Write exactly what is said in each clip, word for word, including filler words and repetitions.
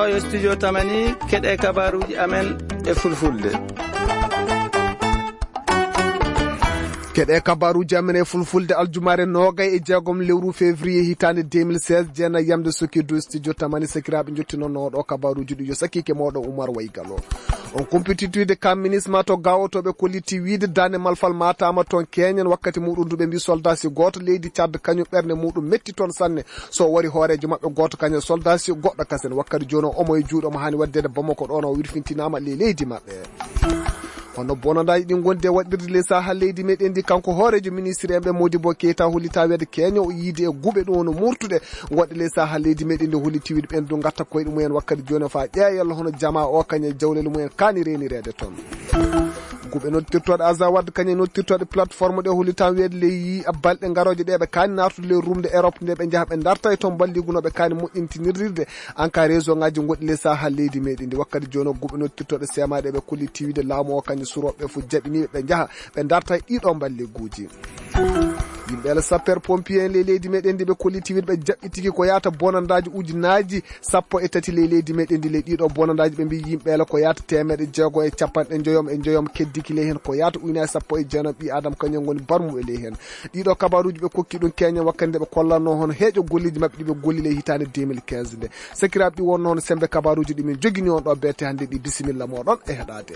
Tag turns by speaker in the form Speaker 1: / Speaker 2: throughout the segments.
Speaker 1: yo studio Tamani keɗe kabaruji amen e fulfulde.
Speaker 2: keɗe kabaruji amen e fulfulde aljumare nogay e jeegom lewru février hitande deux mille seize jeena yamde sokkidu studio Tamani sakiraɓe jottinono ɗo kabaruji ɗi yo sakike moɗo Oumar Waygalo on compétitude kam ministre to gawotoɓe kolliti wiide dane malfal matama toon keñen wakkati muɗum duɓe mbi soldat si goto leydi Tchad kañum ɓerde muɗum metti toon sanne so wari hoorejo mabɓe goto kañum soldat si goɗɗo kasen wakkati joni omo e juuɗo mo hani waddede Bamako ɗon o wirfintinama le leydi mabɓe hono bonandaji ɗi gonde waɗirde le sahal leydi meɗen ndi kanko hoorejo ministre en ɓe Modibo Keita hullita wede Kenya o yiide e guɓe ɗum no murtude goɗɗe le sahal leydi meɗen ndi hulliti wiide ɓen du gatta koyɗe mumen wakkati joni fa ƴeeyalla hono jama o kañe jawlel mumen kani renirede toon guɓe noddirtoɗe Azawad kañe noddirtoɗe plateforme ɗe hulitan weede le yi balɗe garoje ɗe ɓe kani natude le rumde Europe nde ɓe jaaha ɓe darta e toon balligunoɓe kani moƴƴintinirde en cas réseau ngaji goɗɗi le sahal leydi meɗen ndi wakkati joni guɓe noddirtoɗe semaɗe ɓe kolliti wiide laamu o kañe suroɓe fu jaɓiniɓe ɓe jaaha ɓe darta e ɗiɗo balliguji yimɓe ala sapeur pompier en le leydi meɗen ndi ɓe kolliti wiide ɓe jaɓɓi tigi ko yata bonandaji ujunaji sappo e tati le leydi meɗen ndi le ɗiɗo bonandaji ɓe mbi yimɓe ala ko yata temeɗe jeego e capanɗe joyom e joyom keddiki ley hen ko yata ujunere sappo e jeenom ɓi adam kañum goni barmu e ley hen ɗiɗo kabaruji ɓe kokki ɗum keñen wakkati nde ɓe kollanno hono heeƴo golliji mabɓe ɗiɓe golli le hitande deux mille quinze nde sakiraɓe ɗi wonno hono sembe kabaruji ɗimin jogini on ɗo bette hande ɗi bisimilla moɗon e heɗade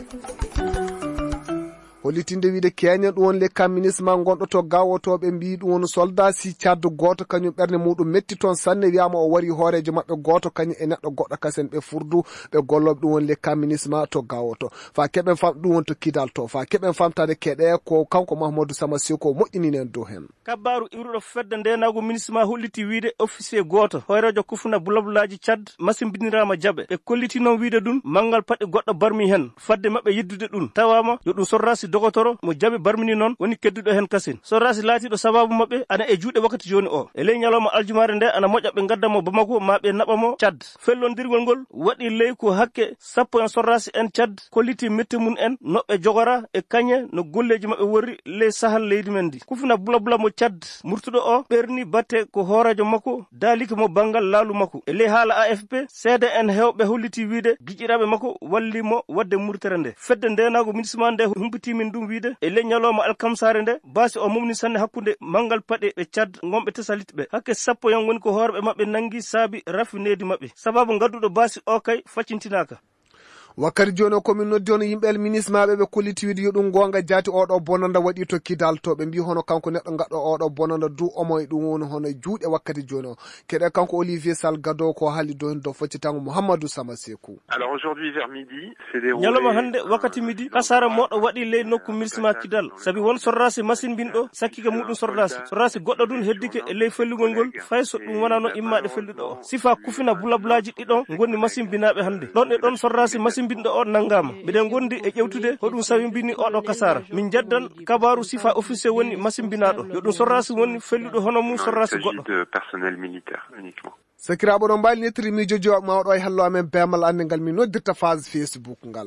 Speaker 2: hollitinde wiide keñen ɗum won le kam ministre ma gonɗo to gawotoɓe mbi ɗum won soldat si caddo goto kañum ɓerde muɗum metti toon sanne wiyama o wari hoorejo mabɓe goto kañum e neɗɗo goɗɗo kasen ɓe furdu ɓe golloɓe ɗum won le kam ministre ma to gawoto fa keɓen fam ɗum won to kidal to fa keɓen famtade keɗe ko kanko Mahamadou Samassi ko moƴƴininen dow hen
Speaker 3: kabaru iwruɗo fedde ndenago ministre ma holliti wiide officier goto hoyrejo kufuna bulabulaji Tchad masimbinirama jaaɓe ɓe kolliti noon wiide ɗum mangal paɗɗe goɗɗo barmi hen fadde mabɓe yeddude ɗum tawama yo ɗum sorrasi dogotoro mo jaɓi barmini noon woni kedduɗo hen kasin sorrasi laatiɗo sababu mabɓe ana e juuɗe wakkati joni o e ley ñalawma aljumare nde ana moƴƴa ɓe gaddamo Bamako ma ɓe naɓamo Tchad fellondirgol ngol waɗi ley ko hakke sappo en sorrasi en Tchad kolliti mette mum en noɓɓe jogora e kañe no golleji mabɓe worri ley sahal leydi men ndi kufuna bulabula mo Tchad murtuɗo o ɓerni batte ko hoorejo makko daaliki mo banggal laalu makko e ley haala A F P seede en hewɓe holliti wiide giƴiraɓe makko wallimo wadde murtere nde fedde ndenago ministre ma nde humpitimin ɗum wiide e ley ñalawma alkamsare nde basi o mumni sanne hakkude mangal paɗe ɓe Tchad gonɓe tesalit ɓe hakke sappo yon woni ko hoorɓe mabɓe nangi saabi rafinedi mabɓe sababu gadduɗo basi o kay faccintinaka
Speaker 2: wakkati joni o komin noddi hono yimɓe ministre maɓe ɓe kolliti wiide yo ɗum gonga jaati oɗo bonanda waɗi to kidal to ɓe mbi hono kanko neɗɗo gaɗɗo oɗo bonanda du omo e ɗum woni hono juuɗe wakkati joni o keɗe kanko Olivier Sall Gado ko haali do hen do foccitango Mouhamadou Samassi Kou
Speaker 4: alors aujourd'hui vers midi c'est déroulé
Speaker 3: ñalawma hande wakkati midi kasara moɗo waɗi ley nokku ministre ma kidal saabi won sorrasi machine binɗo sakkike muɗum sorrasi sorrasi goɗɗo ɗum heddike e ley fellugol ngol fay so ɗum wonano immade felluɗo o sifa kufina bulabulaji ɗiɗon gonni machine binaɓe hande ɗon e ɗon sorrasi machine binɗo o nangama mbiɗen gondi e ƴewtude hoɗum sawi mbini oɗo kasara min jaddan kabaru sifa officier woni machine binaɗo yo ɗum sorrasi woni felluɗo hono mum sorrasi goɗɗo
Speaker 4: personnel militaire uniquement
Speaker 2: sakiraɓe ɗon mbaali nettiri miijojo mawɗo e hello amen bemal ande ngal min noddirta phase Facebook ngal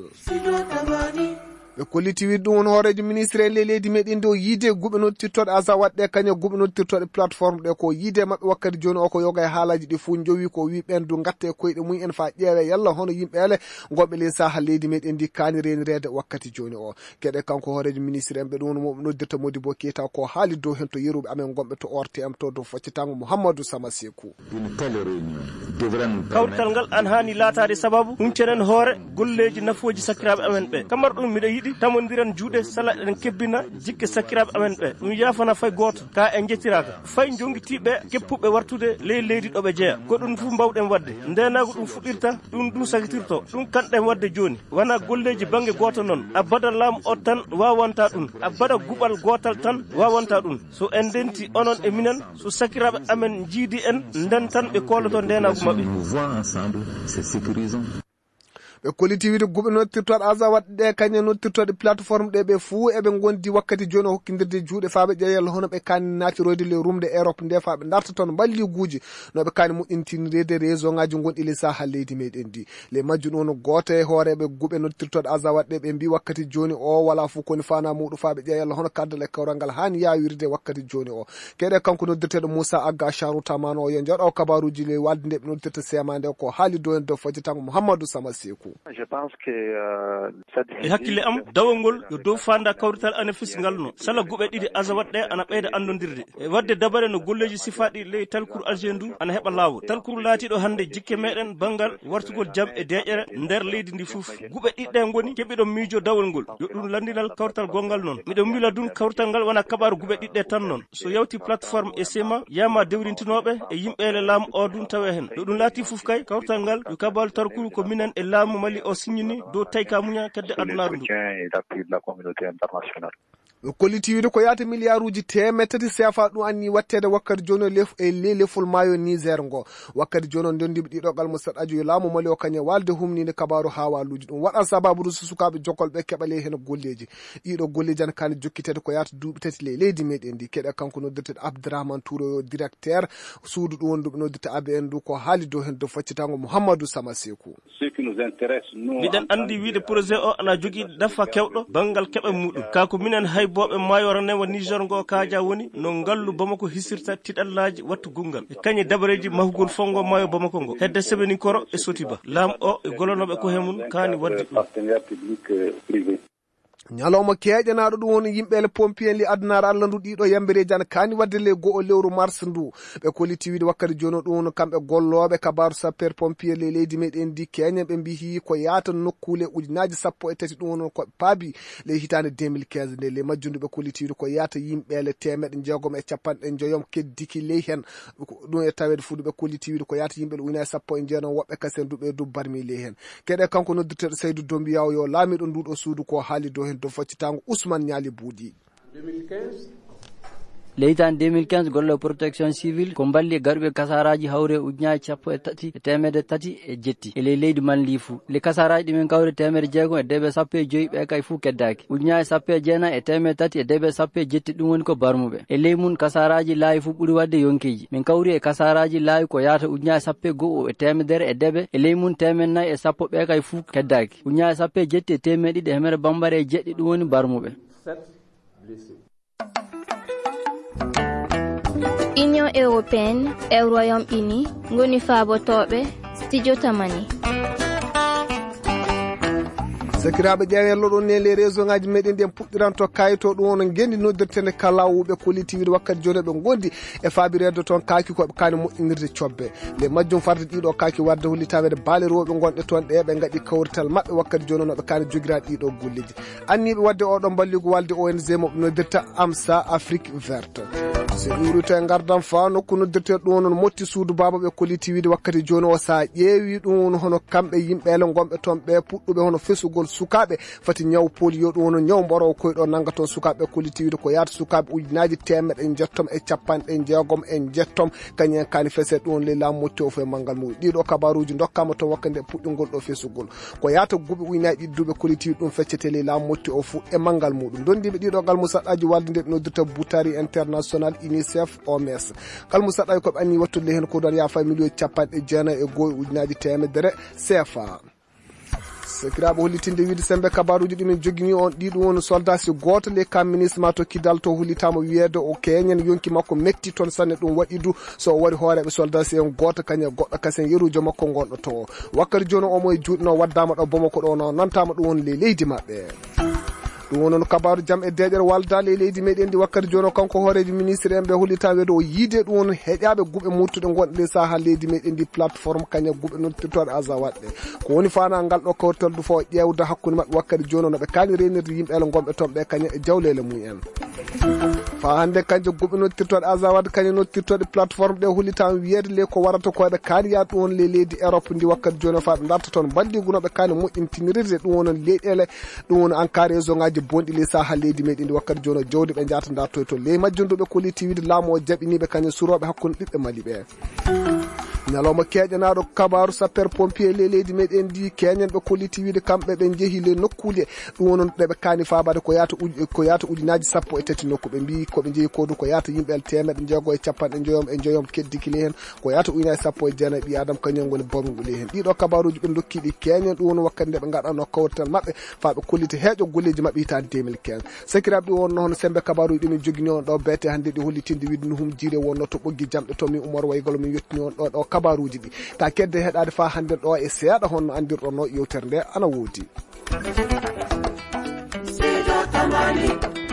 Speaker 2: ɓe kolliti wiide ɗum won hoorejo ministre en leydi meɗen nde o yiide guɓe nodtirtoɗe Azawad ɗe kañum guɓe nodtirtoɗe plateforme ɗe ko yiide mabɓe wakkati joni o ko yoga e haalaji ɗi fuu jowi ko wi ɓen du gatte koyɗe mum en fa ƴeewe yalla hono yimɓe ele gonɓe ley sahal leydi meɗen ndi kaani renirede wakkati joni o keɗe kanko hoorejo ministre en ɓe ɗum mo noddirta Modibo Keita ko haali dow hen to yeruɓe amen gonɓe to O R T M to dow faccitango Mouhamadou Samassi Kou
Speaker 3: kawrital ngal an hani laatade sababu huncenen hoore golleji nafoji sakiraɓe amen ɓe kamar ɗum miɗo yiɗi tamodiran juuɗe sala eɗen kebbina jikke sakiraɓe amen ɓe ɗum yafana fay goto ka en jettiraka fay jongitiɓe keppuɓe wartude ley leydi ɗoɓe jeeya ko ɗum fu mbawɗen wadde ndenago ɗum fuɗɗirta ɗum ɗum sakitirto ɗum kanɗen wadde joni wona golleji banggue goto noon abbada laamu o tan wawanta ɗum abbada guɓal gotal tan wawanta ɗum so en denti onon e minen so sakiraɓe amen jiidi en nden tan ɓe koloto ndenago mabɓe
Speaker 2: ɓe ɓe collectivité guɓe nottirtoɗe azawat ɗe kañe nottirtoɗe plateforme ɗe ɓe fuu eɓe gondi wakkati joni hokkidirde juuɗe faaɓe ƴeeyal hono ɓe kani natiroyde le rumde Europe nde faaɓe darta toon balliguji noɓe kani moƴƴintinirede réseau ngaji gonɗi le saha leydi meɗen ndi le majju ɗon goto e hooreɓe guɓe nottirtoɗe azawat ɗe ɓe mbi wakkati joni o wala fuu koni fana muɗum faaɓe ƴeeyal hono kaddal e kawral ngal hani yawirde wakkati joni o keɗe kanko noddirteɗo Moussa Agga Charou Tamano o yo jaɗo kabaruji le walde nde ɓe noddirta sema nde ko haali do en dow fojjitango Mouhamadou Sama Sekou.
Speaker 3: e hakkille am dawol yo dow fanda kawrital anafis ngal no sala guɓe ɗiɗi azawat ɗe ana ɓeyda andodirde e wadde dabare no golleji sifaɗi ley talkour algendu ana heɓa lawol talkour laatiɗo hande jikke meɗen banggal wartugol jam e deƴere nder leydi ndi foof guɓe ɗiɗɗe goni keɓiɗon miijo dawol ngol yo ɗum landinal kawrital gongal noon miɗon mila dun kawrital ngal wona kabaru guɓe ɗiɗɗe tan noon so yawti plateforme e sema yama dewrintinoɓe e yimɓele laamu o dun tawe hen yo ɗum laati foof kay kawrital ngal yo kabaru tarkour ko minen e laamu Mali o signini dow tayka muña kedde adunaru ndu collectivité ko yaata milliard uji temed tati C F A ɗum anni wattede wakkati joni lef e le lefol mayo Niger ngo wakkati joni dondiɓe ɗiɗogal mo saɗaji yo laamu Mali o kañe walde humnide kabaru ha waluji ɗum waɗa sababu so sukaɓe jokkol ɓe keɓale hen golleji ɗiɗo golleji an kani jokkitede ko yaata duuɓi tati le leydi meɗen ndi keɗe kanko noddirteɗo Abdourahmane Touré yo directeur suudu ɗum wonduɓe noddirte A B N du ko haali dow hen dow faccitango Mouhamadou Sama Sekou. Miɗen andi wiide projet o ana jogui dafa kewɗo bangal keɓe muɗum kako minen hay boɓe mayoro newa Niger ngo kaaja woni no ngallu Bamako hisirta tiɗallaji wattu gungal e kañe dabareji mahugol fongo mayo Bamako ngo hedde sebeni koro e sotiba laam o e golonoɓe ko hemun kani wadde ɗum ñalawma keeƴanaɗo ɗum woni yimɓele pompier li addunaare Allah ndu ɗiɗo yambireji ana kani wadde le go'o lewru mars ndu ɓe collectivité wakkati joni ɗum woni kamɓe golloɓe kabaru sapeur pompier le leydi meɗen ndi keñen ɓe mbi ko yaata nokkule ujunaji sappo e tati ɗum woni ko paabi le hitande deux mille quinze nde le majjunduɓe collectivité ko yaata yimɓele temeɗe jeegom e capanɗe joyom keddiki ley hen ɗum e tawede fuɗuɓe collectivité ko yaata yimɓele ujunaji sappo e jeenon woɓɓe kasen duɓe du barmi ley hen keɗe kanko noddirteɗo Seydou Dombiyaw yo laamiɗo nduɗo suudu ko haali dow hen do faccitango Ousmane Niali Boudi.
Speaker 5: leytan deux mille quinze golle protection civile ko balli garuɓe kasaraji hawre ujunaji sappo e tati e temedde tati e jetti e ley leydi man li fuu le kasaraji ɗimin kawre temedde jeegom e deɓe sappo e joyyi ɓe kay fuu keddaki ujunaji sappo e jeenayi e temedde tati e deɓe sappo e jetti ɗum woni ko barmuɓe e ley mum kasaraji laawi fuu ɓuuri wadde yonkeji min kawri e kasaraji laawi ko yaata ujunaji sappo e go'o e temedere e deɓe e ley mum temed nayyi e sappo ɓe kay fuu keddaki ujunaji sappo e jetti e temedde ɗiɗi e hemere bambara e jeɗɗi ɗum woni barmuɓe.
Speaker 6: Union européenne e Royaume-Uni ngoni faabotoɓe studio tamani.
Speaker 2: sakiraɓe ƴeewello ɗon ne les réseau ngaji meɗen ɗi en puɗɗiranto kayito ɗum woni gendi noddirtene kalawuɓe collectivité wakkati joni ɓe gondi e faabirede toon kaaki koɓe kani moƴƴinirde cobbe le majjum farde ɗiɗo kaaki wadde hollitawede baale rewɓe gonɗe toon ɗe ɓe gaɗi kawrital mabɓe wakkati joni noɓe kani jogiraɗe ɗiɗo golleji anniɓe wadde oɗon balligo walde O N G moɓe noddirta AMSA Afrique verte so iwrito e gardam fa nokku noddirte ɗum won motti suudu babaɓe collectivité wakkati joni o sa ƴeewi ɗum won hono kamɓe yimɓele gonɓe toon ɓe puɗɗuɓe hono fesugol sukaɓe fati ñaw polio ɗum won ñaw mboro koyɗo nangaton sukaɓe collectivité ko yaata sukaɓe ujunaji temeɗe jettom e capanɗe jeegom en jettom kañen kani fese ɗum le lamu motti o fo e manggal muɗum ɗiɗo kabaruji dokkama to wakkande puɗɗingol ɗo fesugol ko yaata guɓe ujunaji ɗiɗi duuɓe collectivité ɗum feccete le lamu motti o fu e manggal muɗum dondiɓe ɗiɗo gal musaɗaji walde nde noddirta boutari international UNICEF O M S kal musaɗaji koɓe anni wattude hen ko ɗon yafa million capanɗe jeenayi e goho ujunaji temedere C F A sakiraɓe hollitinde wiide sembe kabaruji ɗumen joguini on ɗiɗum woni soldat si goto le kam ministre ma to kidal to hollitama wiyede o keñen yonki makko metti toon sanne ɗum waɗi du so o waɗi hooreɓe soldat si en goto kañe goɗɗo kasen yerujo makko gonɗo to wakkati joni omo e juuɗno waddama ɗo Bamako ɗo no nantama ɗum woni le leydi mabɓe ɗum wonon kabaru jam e deƴere waldal e leydi meɗen ndi wakkati joni kanko hooreji ministre en ɓe hollita wede o yiide ɗum won heƴaɓe guɓe muttuɗe gonɗe le saha leydi meɗen ndi plateforme kañe guɓe nottirtoɗe azawaɗɗe ko woni fana ngal ɗo kawrital du fo ƴewde hakkude mabɓe wakkati joni noɓe kaani renirde yimɓele gonɓe toon ɓe kañe e jawlele mumen fa hande kanje guɓe nottirtoɗe azawaɗɗe kañe nottirtoɗe plateforme ɗe hollitama wiyede le ko warata koɓe kaani yaade ɗum won le leydi Europe ndi wakkati joni fa ɓe darta toon balligu noɓe kaani moƴƴintinirde ɗum wonon leyɗele ɗum won encar réseau ngaji bonɗi le saha leydi meɗen ndi wakkati joni jawdi ɓe jata dartoy toon le majjunduɓe collectivité laamu o jaɓiniɓe kañum suroɓe hakkude ɓiɓɓe Mali ɓe nyaloma keƴanaɗo kabaru sapeur pompier le leydi meɗen ndi keñen ɓe kolliti wiide kamɓe ɓe jeehi le nokkule ɗum wonon ɗeɓe kani fabade ko yata ko yata ujunaji sappo e tati nokku ɓe mbi koɓe jeehi kodu ko yata yimɓe temeɗe jeego e capanɗe joyom e joyom keddikile hen ko yata ujunaji sappo e jeenayi ɓi adam kañum woni bornuɗo le hen ɗiɗo kabaruji ɓe dokkiɗi keñen ɗum woni wakkati nde ɓe gaɗano kawrital mabɓe faɓe kolliti heeƴo golleji mabɓe hitande deux mille quinze sakiraɓe ɗi wonno hono sembe kabaruji ɗumen jogini on ɗo bete hande ɗi hollitinde wiide no hum jiire wonno to ɓoggi jamɗe to mi Oumar Waygolo min yettini on ɗo ɗo kabaruji ɗi ta kedde heɗade fa hande ɗo e seeɗa honno andirɗon no yewtere nde ana woodi.